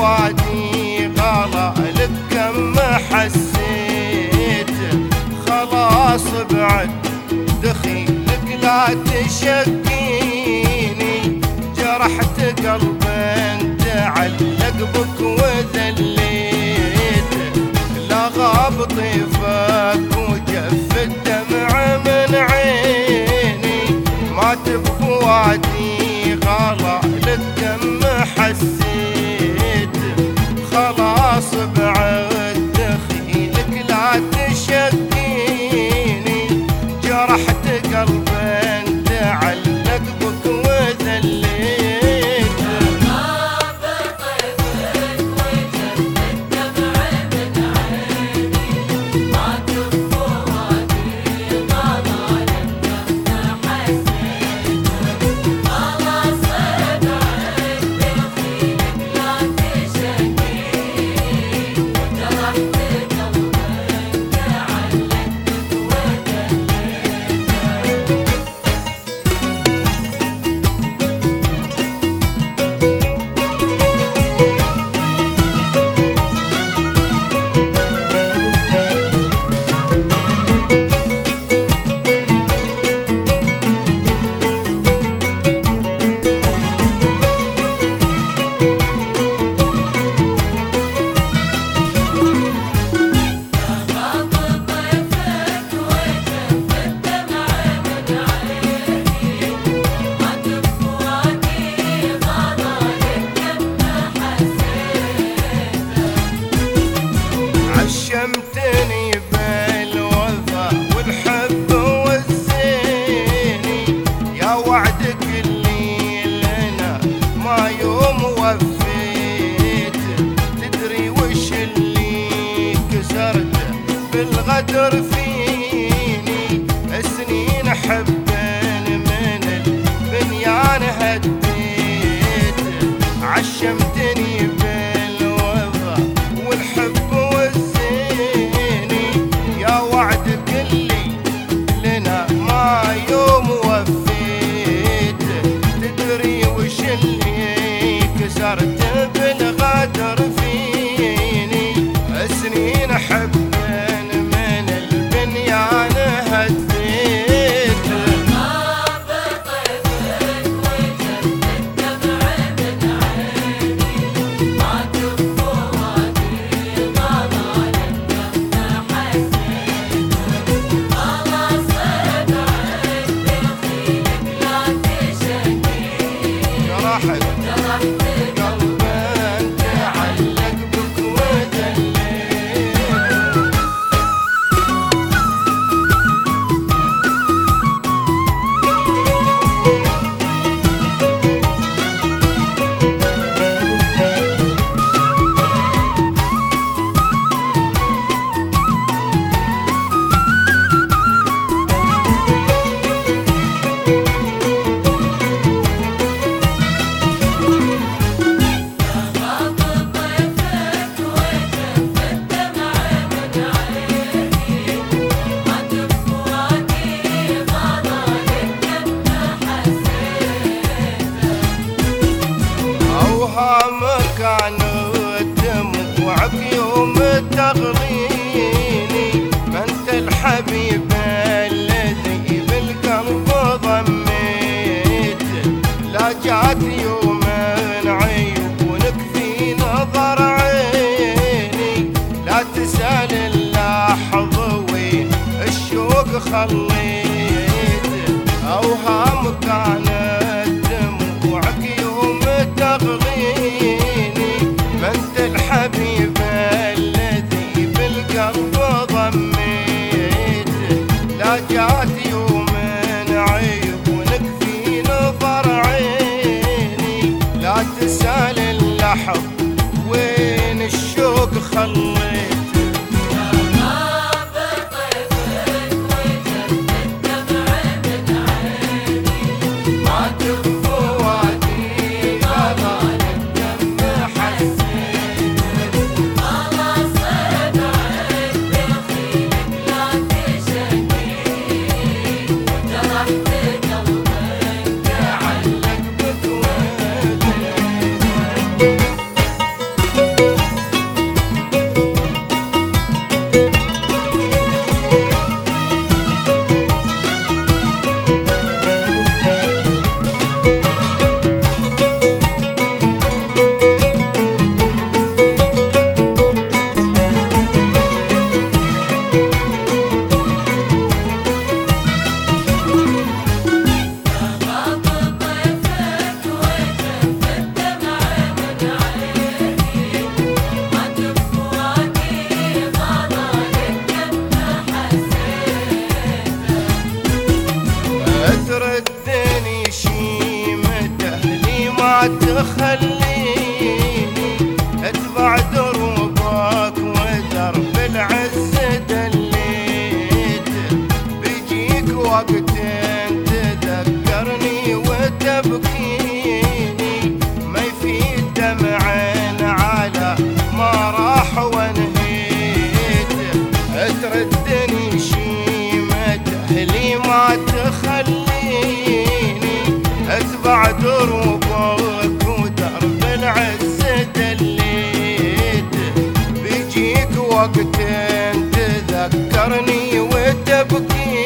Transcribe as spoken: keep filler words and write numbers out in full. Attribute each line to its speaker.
Speaker 1: بفؤادي غلا لك كم حسيت، خلاص بعد دخيلك لا تشكيني، جرحت قلب انت علق بك وذليت، لا غاب طيفك وجف الدمع من عيني، مات بفؤادي غلا لك كم حسيت، خلاص بعد دخيلك لا تشكيني، جرحت قلب انت علق بك وذليت،
Speaker 2: غاب طيفك وجف الدمع من عيني، مات بفؤادي غلا لك كم حسيت، خلاص بعد دخيلك لا تشكيني، جرحت قلب انت علق بك غاب طيفك وجف الدمع من عيني، مات بفؤادي غلا لك كم حسيت،
Speaker 1: عشمتني بالوفا والحب والزيني، يا وعدك اللي لنا ما يوم وفيت، تدري وش اللي كسرته بالغدر فيني، سنين حبين من البنيان هديت، عشمتني بالوفا والحب والزيني، يا وعدك اللي لنا ما يوم وفيت، تدري وش اللي كسرت بالغدر فيني، سنين حبين من البنيان هديت،
Speaker 2: غاب طيفك وجف الدمع من عيني، مات بفؤادي غلا لك كم حسيت، خلاص بعد دخيلك لا تشكيني،
Speaker 1: جرحت
Speaker 2: جرحت
Speaker 1: قلب انت علق بك وذليت،
Speaker 2: غاب طيفك وجف الدمع من عيني، مات بفؤادي غلا لك كم حسيت،
Speaker 1: اوهامك عن دموعك يوم تغليني، ما انت الحبيب الذي بالقلب ضميت، لا جات يوم عيونك في نظر عيني، لا تسأل اللحظة وين الشوق خليت، اوهامك كانت دموعك يوم تغليني، ما انت الحبيب الذي بالقلب ضميت، لا جات يوم عيونك في نظر عيني، لا تسأل اللحظ وين الشوق خليت،
Speaker 2: غاب طيفك وجف الدمع من عيني، مات بفؤادي غلا لك كم حسيت، خلاص بعد دخيلك لا تشكيني، جرحت قلب انت علق بك وذليت.
Speaker 1: تخليني اتبع دروبك ودرب العز دليت، بيجيك وقت تذكرني وتبكيني، ما يفيد دمع على ما راح وانهيت، تردني شيمة اهلي ما تخليني اتبع دروبك ودرب العز دليت، بيجيك وقت تذكرني وتبكيني،